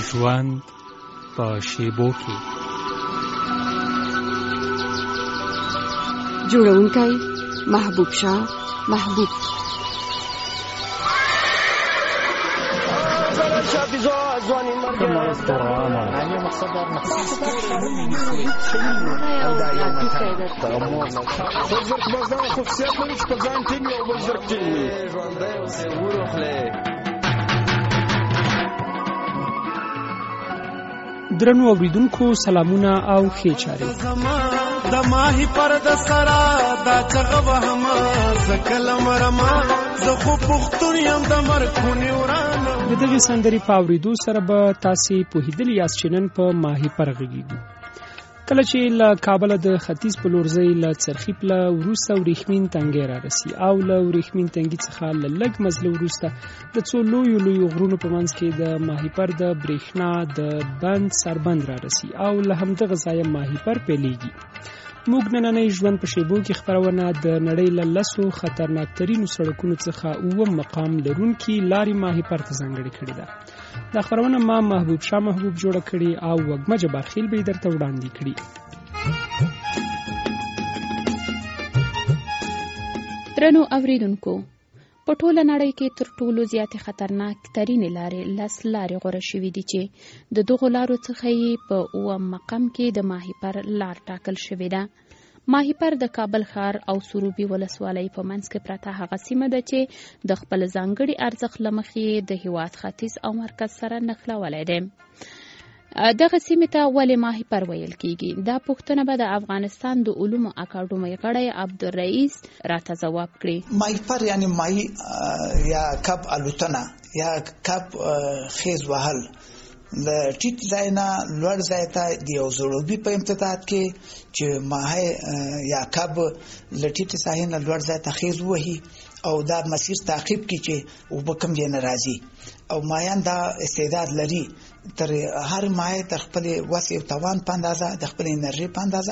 ژوند په شیبو کې. جوړونکی محبوب شاه محبوب. درنو اوریدونکو سلامونه او ښې چارې. د ماهی پر د سرا دا چغه وهم زکل مرما زه خو پختون یم د مرخونی ورانه. د دغه سندرې په اوریدو سره به تاسو په هیدل یاس چنن په ماهی پر غږیږي. کله چې له کابل د ختیځ په لور ځي له څرخی په وروسته ورېښمین تنګي را رسي او له ورېښمین تنګي څخه لږ مزله وروسته د څو لوی غرونو په منځ کې د ماهی پر د برېښنا د بند سربند را رسي او له همدغه ځایه ماهی پر پیلېږي. موږ نننۍ ژوند په شیبو کې خبرونه د نړۍ له لسو خطرناکترینو سړکونو څخه 9 مقام لرونکي لارې ماهی پر ته ځانګړې کړې ده. دا خبرونه ما محبوب شاه محبوب جوړه کړې او وګمجه برخیل به درته وړاندې کړي. درنو اوریدونکو، په ټوله نړۍ کې تر ټولو زیاتې خطرناک ترینې لارې 10 لارې غوره شوې دي چې د دغو لارو څخه یې په 9 مقام کې د ماهی پر لار ټاکل شوې ده. ماهی پر د کابل ښار او سروبي ولسوالۍ په منځ کې پرته هغه سیمه ده چې د خپل ځانګړي ارزښت له مخې د هیواد ختیځ او مرکز سره نښلولی دی. دغه سیمې ته ولې ماهی پر ویل کیږي؟ دا پوښتنه به د افغانستان د علومو اکاډمۍ غړی عبدالرئیس راته ځواب کړي. ماهی پر یعنی ماهی یا کب الوتنه یا کب خیز وهل د ټیټ ځای نه لوړ ځای ته د یو ځړوبي په امتداد کې چې ماهی یا کب له ټیټ ساحې نه لوړ ځای ته خیز وهي او دا مسیر تعقیب کی چې وبکم یې ناراضي او ماهیان دا استعداد لري تر هر ماهی تر خپل وسع او توان په اندازه د خپل انرژي په اندازه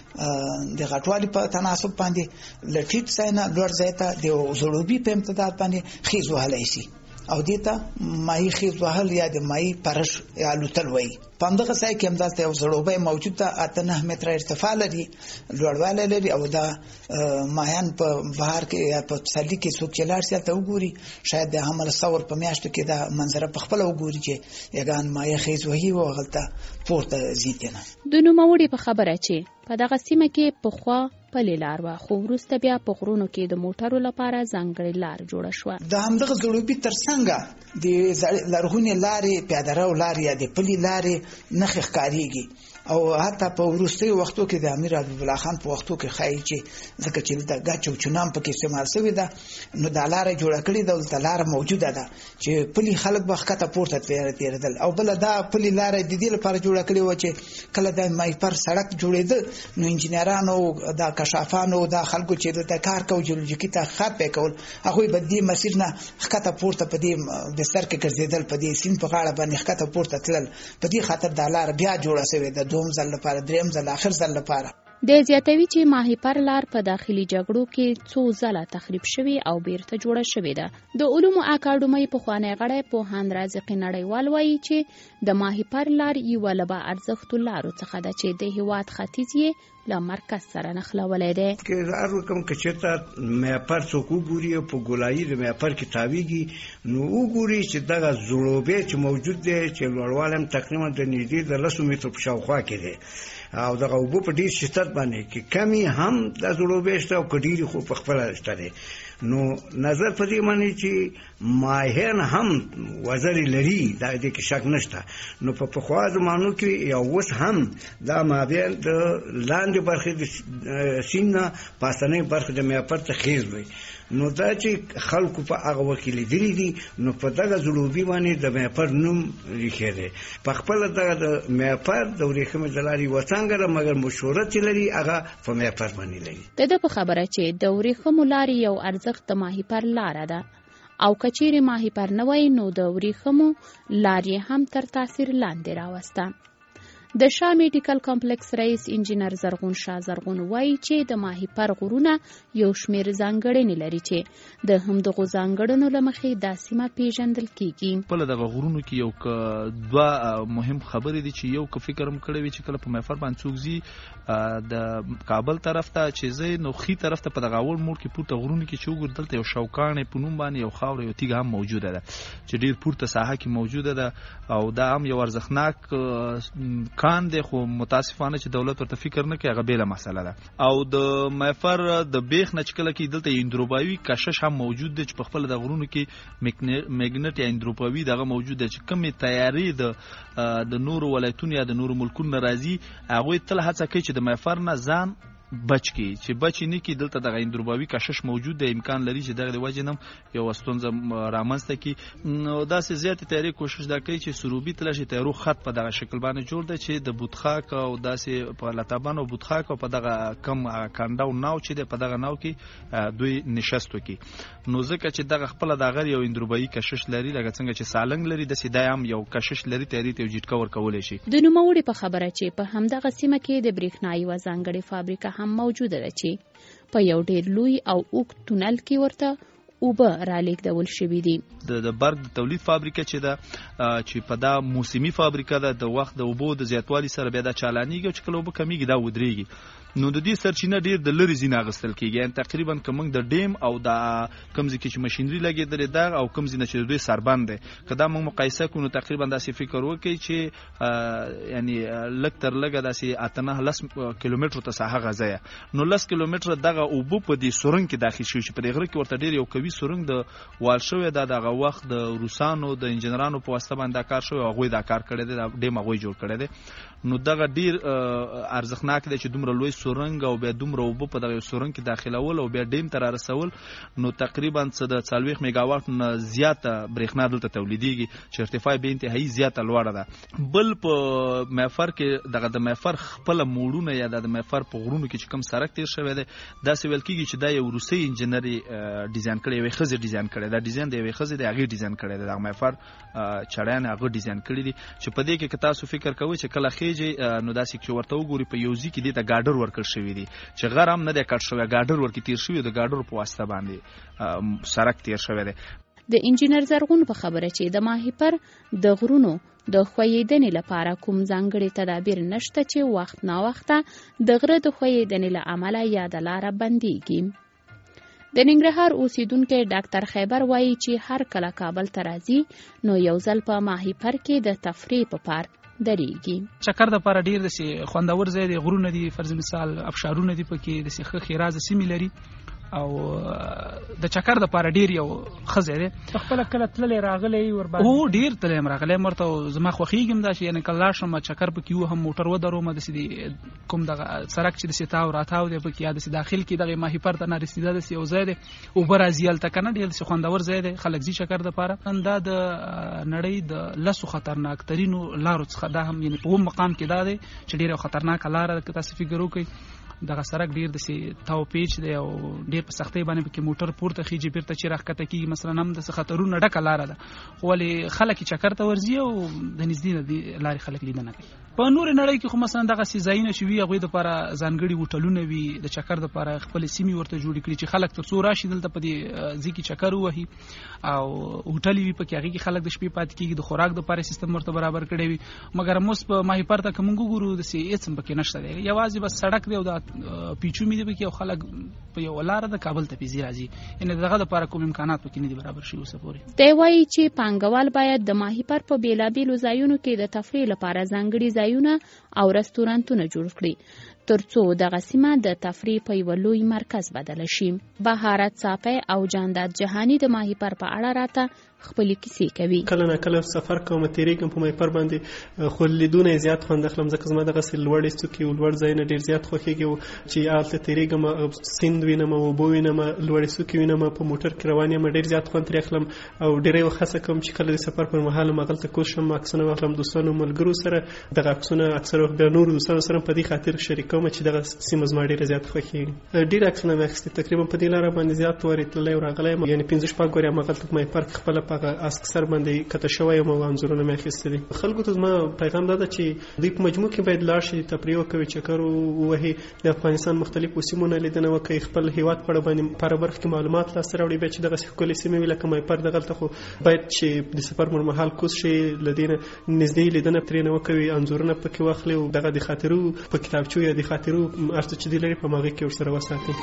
د غټوالي په تناسب باندې لټیټ ځای نه لوړ ځای ته د ځړوبي په امتداد باندې خیز وهلای شي او دیتا ماهی خیز وهل یا د ماهی پرش یا لوتل وای. په همدغه ځای کې همداسې یو ځړوبی موجود ده 8 متره ارتفاع لري، لوړوالی لري او دا ماهیان په بهر کې یا په پسرلي کې څوک چې لاړ شي هلته وګوري شاید د حمل ثور په میاشتو کې دا منظره په خپله وګوري چې یګان ماهی خیز وهي او هغلته پورته ځي تېنه. د نوموړي په خبره چې په دغه سیمه کې پخوا پلې لار وه خو وروسته بیا په غرونو کې د موټرو لپاره ځانګړې لار جوړه شوه. د همدغه ځړوبي تر څنګه د لرغونې لارې پیاده رو لارې یا د پلي لارې نښې ښکارېږي او حتی په وروستیو وختو کې د امیر حبیب الله خان په وختو کې ښایي چې ځکه چې د ګچ او چنام پکې استعمال شوې ده نو دا لاره جوړه کړې ده او دا لاره موجوده ده چې پلي خلک به ښکته پورته تېرېدل او بله دا پلي لاره د دې لپاره جوړه کړې وه چې کله د ماهی پر سړک جوړېده نو انجینرانو دا کشافانو دا خلکو چې د کار کو جیولوژیکي تحقیقات پې کول هغوی به دې مسیر نه ښکته پورته په دې بستر کې ګرځېدل په دې سیند په غاړه باندې ښکته پورته تلل په دې خاطر دا لاره بیا جوړه شوې ده دوم ځل لپاره دریم ځل آخر ځل لپاره. د زیاتوي چې ماهی پر لار په داخلي جګړو کې څو ځله تخریب شوی او بیرته جوړه شوې ده. د علومو اکاډمۍ پخوانی غړی پوهاند رازق نړیوال وایي چې د ماهی پر لار یوه له با ارزښتو لارو څخه ده چې د هیواد ختیځ یې له مرکز سره نښلولی دی. که هر رقم که چېرته میپر څوک وګوري او په ګولایي د میپر کې تاویږي نو وګوري چې دغه ځړوبی چې موجود دی چې لوړوالی هم تقریبا د نږدې د 10 مترو په شاوخوا کې دی او دغه اوبه په ډېر شدت باندې کې کمی هم د ځړوبی شته او که ډېرې خو په خپله شته دی. نو نظر په دې باندې چې ماهیان هم وزرې لري دا دې کې شک نشته. نو په پخوا زمانو کې یا اوس هم دا ماهیان د لاندې برخې د سیند نه پاسنۍ برخې د میپر ته خیز وي. نو دا چې خلکو په هغه وخت کې لیدلي دي نو په دغه ځړوبي باندې د میپر نوم ریښې دی. په خپله دغه د میپر د ورېښمې د لارې یوه څانګه ده مګر مشهورت چې لري هغه په میپر باندې لري. د ده په خبره چې د ورېښمو لارې یو ارزښت د ماهی پر لاره ده او که چیرې ماهی پر نه وای نو د ورېښمو لارې هم تر تاثیر لاندې راوسته. د شاه میډیکل کمپلیکس رئیس انجینر زرغون شاه زرغون وایي چې د ماهیپر غرونه یو شمېر ځانګړنې لري چې د همدغو ځانګړنو له مخې دا سیمه پیژندل کیږي. په دغه غرونو کې یو دوه مهم خبرې دي چې یو که فکر هم کړی وي چې کله په ماهیپر باندې څوک ځي د کابل طرف ته چې زه نو خي طرف ته په دغه اول موړ کې پورته غرونو کې چې وګورئ دلته یو شوکانې په نوم باندې یو خاوره یو تیږه هم موجوده ده چې ډیر پورته ساحه کې موجوده ده او دا هم یو ارزښتناک کان دی خو متاسفانه چې دولت ورته فکر نه کوي هغه بیله مسله ده او د ماهیپر د بیخ نه چې کله کې دلته اندروباوي کشش هم موجود دی چې په خپل د غرونو کې میګنټ یا اندروباوي دغه موجود دی چې کومې تیاری د نورو ولایتونو یا د نورو ملکونو راځي هغوی تل هڅه کوي چې د ماهیپر نه ځان بچ کی چې بچ نه کی دلته د اندروباوي کشش موجود دی امکان لري چې دغه وجه نم یو ستونزه رامنځته کی نو داسې زیات تیاری کوشش دا کوي چې سروبي تلشي تیارو خط په دغه شکل باندې جوړ دی چې د بوتخاک او داسې په لاتابان او بوتخاک او په دغه کم کانډاو ناو چې د په دغه ناو کې دوی نشستو کی نو ځکه چې دغه خپل دغه یو اندروباوي کشش لري لکه څنګه چې سالنګ لري د سیدایم یو کشش لري تیاری ته جټ کور کولای شي. د نوموړي په خبره چې په همدغه سیمه کې د برېښنايي وزنګړې فابریکه هم موجوده ده چې په یو ډیر لوی او اوږد تونل کې ورته اوبه را لیږدول شوي دي. د برق د تولید فابریکه چې ده چې په دا موسمي فابریکه ده د وخت د اوبو د زیاتوالي سره بیا دا چالانیږي چې کله اوبه کمیږي دا ودرېږي نو د دې سرچینه ډیر د لري زینه غستل کیږي یعنی تقریبا کوم د ډیم او د کمزې کې چې ماشينري لګیدل ده او کمزې نه چې دوی سربند ده کدا موږ مقایسه کوو تقریبا داسې فکر وکړي چې یعنی لک تر لګه داسې اتنه لس کیلومتر ته ساحه غځه نو لس کیلومتر دغه اوبو په دې سورنګ کې داخل شوی چې په دې غره کې ورته ډیر یو قوي سورنګ د وال شوی دغه وخت د روسانو د انجنیرانو په واسطه باندې کار شوی او غوي دا کار کړی دی د ډیم غوي جوړ کړی دی نو دغه ډیر ارزښتناک دی چې دومره لوی سورنګ او بیا دومره اوبه په دغه سورنګ کې داخلول او بیا ډیم ته رسول نو تقریبا څه د 40 میگاوات نه زیاته برېښنا دلته تولیدېږي چې ارتفاع به انتهایی زیاته لوړه ده. بل په ماهیپر کې دغه د ماهیپر خپل موړونه یا د ماهیپر په غرونو کې چې کوم سړک تیر شوی دی دا څه ویل کېږي چې دا یو روسي انجنیري ډیزاین کړی وي خزه ډیزاین کړی دا ډیزاین دی وي خزه دی هغه ډیزاین کړی دی د ماهیپر چړیان هغه ډیزاین کړی دي چې په دې کې که تاسو فکر کوئ چې کله خېجه نو داسې چې ورته وګوري په یو ځای کې دې ته ګاډر ورکړل شوی دی چې غر هم نه دی کټ شوی ګاډر ورکی تیر شوی د ګاډر په واسطه باندې سړک تیر شوی دی. د انجینر زرغون په خبره چې د ماهیپر د غرونو د خویدنې لپاره کوم ځانګړي تدابیر نشته چې وخت نا وخته د غره د خویدنې له امله یا د لاره بندېږي. د ننګرهار اوسیدونکو ډاکټر خیبر وایي چې هر کله کابل ته راځي نو یو ځل په ماهیپر کې د تفریح په پارک درېږي. چکر د پاره ډیر د خوندور ځای دی غرونه دي فرض مثال ابشارونه دي پکې د ښه خیراز سیمې لري او د چکر د پاره ډیر یو خزه دی خپل کله تللې راغلي ور باندې او ډیر تللې راغلي مرته زما خوخیږم دا چې یعنی کله شم چکر پکې یو هم موټر و درو مده سي کوم دغه سړک چې د سیتاو راتاو دی پکې یا د داخل کې دغه ماهیپر ته نه رسیدل د یو ځای دی او برازیل ته کنه ډیر خوندور ځای دی خلک زی چکر د پاره دا د نړۍ د لاسو خطرناک ترینو لارو څخه دا هم یعنی په مقام کې دا دی چې ډیر خطرناک لار ده تاسو فکر وکړئ دغه سړک ډیر د تاو پیچ دی او ډیر په سختۍ باندې پکې موټر پورته خيږي بیرته چې راکته کیږي مثلا هم د خطرونو ډکه لار ده خو ولې خلک چکر ته ورځي او د نږدې نه دی لارې خلک لیدنه کوي. په نور نړۍ کې خو مثلا دغه سیزاینه شوی هغه د لپاره ځانګړي هوټلونه وي د چکر د لپاره خپل سیمې ورته جوړ کړي چې خلک ترڅو راشي دلته په دې ځکه چکر وهي او هوټل وي پکې هغه کې خلک د شپې پات کیږي د خوراک د لپاره سیستم ورته برابر کړی وي مګر موږ په ماهیپر ته کوم ګورو د سی هیڅ پکې نشته دی یوازې بس سړک دی او د پیچو می دی پکې او خلک په یو لار د کابل ته پیزي راځي ان دغه لپاره کوم امکانات پکې نه دي برابر شي اوسه پورې. دی وایي چې پانګوال باید د ماهیپر په بیلابیلو ځایونو کې د تفریح لپاره ځانګړي ځایونه او رستورانتونه جوړ کړي ترڅو دغه سیمه د تفریح په یو لوی مرکز بدل شي. بهارت صافی او جانداد جهانی د ماهیپر په اړه راته خپل کیسې کوي. کله نه کله سفر کوم تیریږم په ماهیپر باندې خو لیدونه زیات خوند اخلم ځکه زما دغه لوړې څوکې او لوړ ځایونه ډیر زیات خوښیږي چې آلته تیریږم سیند وینم او بو وینم لوړې څوکې وینم په موټر کې روان یم ډیر زیات خوند ترې اخلم او ډیرې وخت کوم چې کله د سفر پر مهال مغلطه کوشم عکسونه واخلم دوستانو ملګرو سره دغه عکسونه اکثره د نور دوستانو سره په دې خاطر شریکوم وم چې دغه سیمه زما ډېره زیات خوښېږي. ډېر عکسونه مې اخیستي، تقریبا په دې لاره باندې زیات وارې تللی او راغلی یم، یعنې 5-6 ګورې همغلته په ماهیپر کې خپله په هغه اسک سر باندې کته شوی یم او انځورونه مې اخیستي دي. خلکو ته زما پیغام دا ده چې دوی په مجموع کې باید لاړ شي، تفریح وکوي، چکر ووهي، د افغانستان مختلفو سیمونه لیدنه وکړي، خپل هیواد په اړه باندې په هره برخه کې معلومات لاسته راوړي. بیا چې دغسې ښکلې سیمې وي لکه ماهیپر دغلته خو باید چې د سفر پر مهال کوز شي، له دې نه نږدې لیدنه ترېنه وکوي، انځورونه پکې واخلي او دغه د خاطرو په کتابچو یا د خاطرو هر څه چې دی لري په هغې کې ورسره وساتي.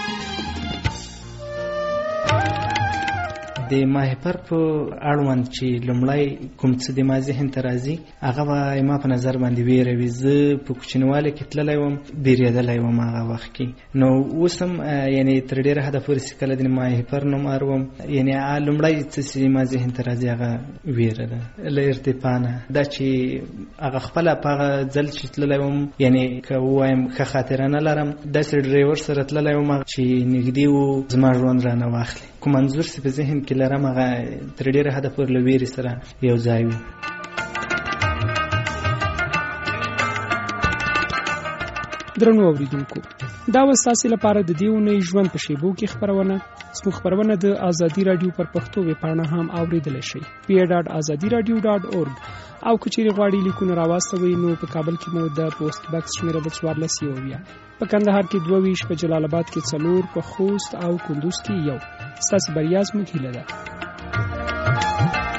د ماهیپر په اړوند چې لومړی کوم څه د ما ذهن ته راځي هغه به ما په نظر باندې ویره وي. زه په کوچنیوالي کې تللی وم، بیرېدلی وم هغه وخت کې، نو اوس هم یعنې تر ډېره حده پورې چې کله د ماهیپر نوم اورم، یعنې لومړی څه چې ما ذهن ته راځي هغه ویره ده له ارتفاع نه. دا چې هغه خپله په هغه ځل چې تللی وم، یعنې که ووایم ښه خاطره نه لرم، داسې ډریور سره تللی وم چې نږدې و زما ژوند رانه واخلي. کوم انځور چې په ذهن کې لرم هغه تر ډېره حده پورې له ویرې سره یو ځای وي. درنو اوریدونکو، دا و ستاسې لپاره د دې اونۍ ژوند په شیبو کې خپرونه. زموږ خپرونه د ازادي راډیو پر پښتو ویبپاڼه هم اوریدلی شئ، pa.azadiradio.org. او که چیرې غواړئ لیکونه راواستوئ نو په کابل کې مو د پوسټ بکس شمیره د 14 په کندهار کې 22، په جلال آباد کې 4، په خوست او کندوز کې 1. ستاسې بریا زموږ هیله ده.